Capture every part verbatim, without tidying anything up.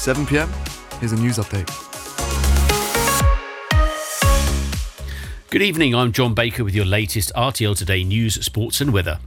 seven p.m, here's a news update. Good evening, I'm John Baker with your latest R T L Today news, sports and weather.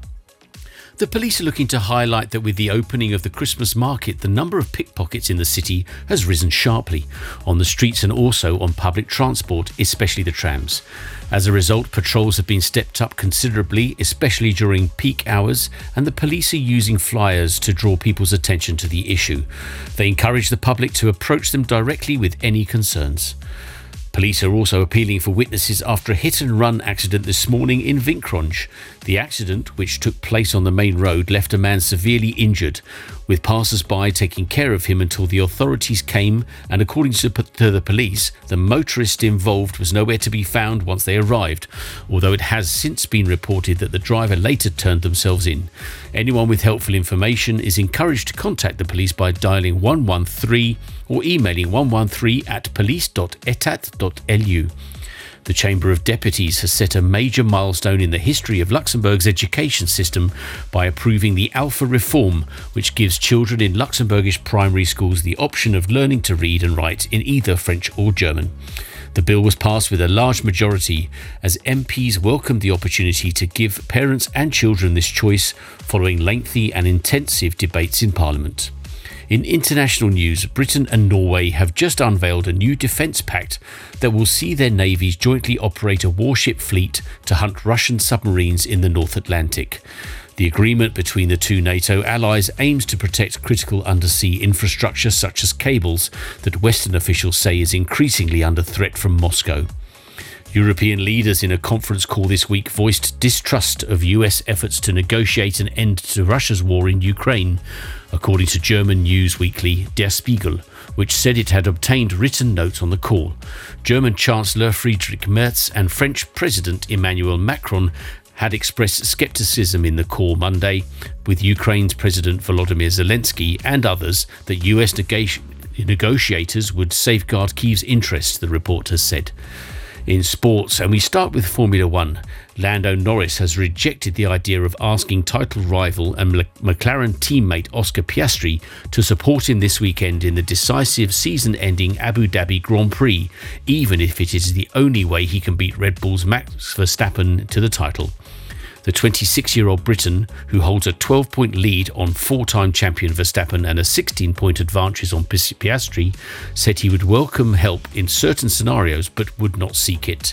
The police are looking to highlight that with the opening of the Christmas market, the number of pickpockets in the city has risen sharply on the streets and also on public transport, especially the trams. As a result, patrols have been stepped up considerably, especially during peak hours, and the police are using flyers to draw people's attention to the issue. They encourage the public to approach them directly with any concerns. Police are also appealing for witnesses after a hit-and-run accident this morning in Vinkronj. The accident, which took place on the main road, left a man severely injured, with passers-by taking care of him until the authorities came, and according to the police, the motorist involved was nowhere to be found once they arrived, although it has since been reported that the driver later turned themselves in. Anyone with helpful information is encouraged to contact the police by dialing one one three or emailing one one three at police dot etat dot l u. The Chamber of Deputies has set a major milestone in the history of Luxembourg's education system by approving the Alpha reform, which gives children in Luxembourgish primary schools the option of learning to read and write in either French or German. The bill was passed with a large majority as M Ps welcomed the opportunity to give parents and children this choice following lengthy and intensive debates in Parliament. In international news, Britain and Norway have just unveiled a new defence pact that will see their navies jointly operate a warship fleet to hunt Russian submarines in the North Atlantic. The agreement between the two NATO allies aims to protect critical undersea infrastructure such as cables that Western officials say is increasingly under threat from Moscow. European leaders in a conference call this week voiced distrust of U S efforts to negotiate an end to Russia's war in Ukraine, according to German news weekly Der Spiegel, which said it had obtained written notes on the call. German Chancellor Friedrich Merz and French President Emmanuel Macron had expressed scepticism in the call Monday, with Ukraine's President Volodymyr Zelensky and others that U S neg- negotiators would safeguard Kyiv's interests, the report has said. In sports, and we start with Formula One, Lando Norris has rejected the idea of asking title rival and McLaren teammate Oscar Piastri to support him this weekend in the decisive season-ending Abu Dhabi Grand Prix, even if it is the only way he can beat Red Bull's Max Verstappen to the title. The twenty-six-year-old Briton, who holds a twelve-point lead on four-time champion Verstappen and a sixteen-point advantage on Piastri, said he would welcome help in certain scenarios but would not seek it.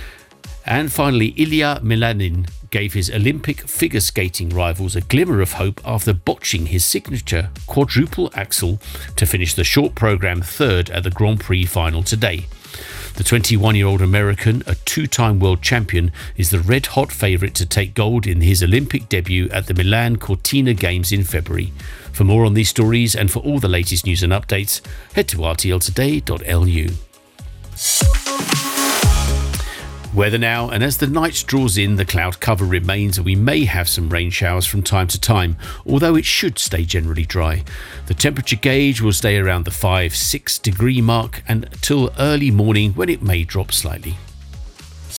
And finally, Ilya Milanin gave his Olympic figure skating rivals a glimmer of hope after botching his signature quadruple axel to finish the short programme third at the Grand Prix final today. The twenty-one-year-old American, a two-time world champion, is the red-hot favourite to take gold in his Olympic debut at the Milan Cortina Games in February. For more on these stories and for all the latest news and updates, head to r t l today dot l u. Weather now, and as the night draws in, the cloud cover remains and we may have some rain showers from time to time, although it should stay generally dry. The temperature gauge will stay around the five to six degree mark until early morning when it may drop slightly.